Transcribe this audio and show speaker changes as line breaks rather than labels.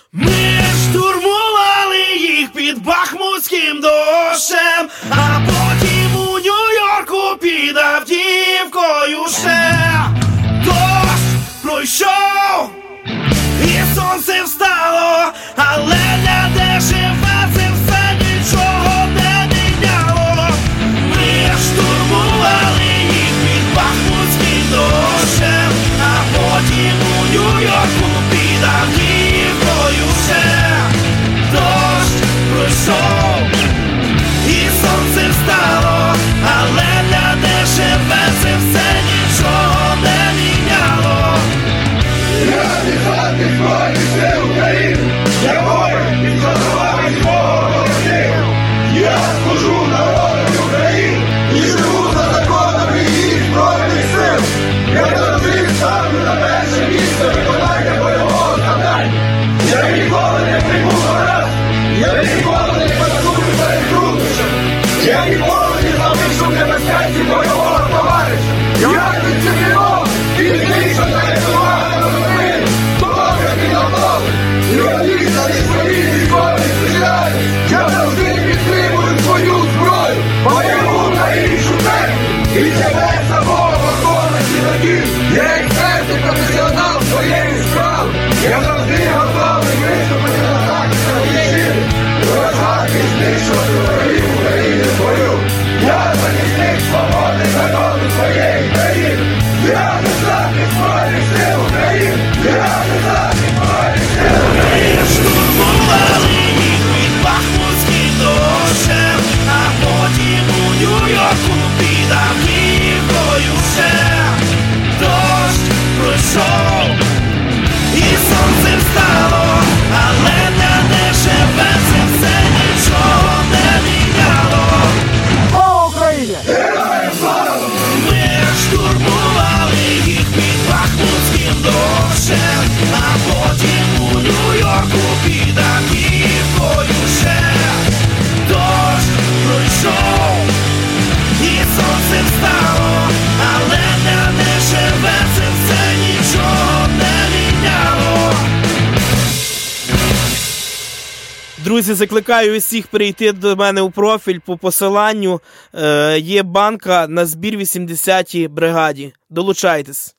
Ми штурмували їх під бахмутським дощем, а потім у Нью-Йорку під Авдіївкою ще. Дощ пройшов і сонце встало, але для де живе це все нічого не міняло. Ми штурмували їх під бахмутським дощем, а потім у Нью-Йорку під Авдіївкою ще. Дощ пройшов і сонце встало, але для де живе це все нічого не міняло.
Я десантник Збройних сил України, я воїн під контролем свого ворогів. Я служу народу України і живу за законами її Збройних сил. Я завжди ставлю на перше місце виконання бойового завдання. Я ніколи не прийму гаразд, я ніколи не пасую перед труднощами. Я ніколи не залишу в небезпеці бойового товариша. Я дисциплінований і знищена рятувати України. Я відданий своїй військовій звичайні. Я завжди підтримую свою зброю, бойову на іншу техніку. І тебе самого виконувати років. Я експерт і професіонал своєї справи. Я завжди готовий виступити на захист вітчизни, вражати і знищувати ворогів України в бою. Я захисник свободи народу своєї країни. Я десантник Збройних сил України. Я десантник Збройних сил України.
Штурмували їх під бахмутським дощем, а потім у Нью-Йорку під Авдіївкою ще. Дощ пройшов і сонце встало, але для де живе це все нічого не міняло.
Слава Україні!
Героям слава!
Ми штурмували їх під бахмутським дощем, а потім у Нью-Йорку під Авдіївкою ще. Дощ пройшов і сонце встало, але для не живе це все нічого не міняло. Друзі, закликаю усіх перейти до мене у профіль по посиланню. Є банка на збір 80-й бригаді. Долучайтесь.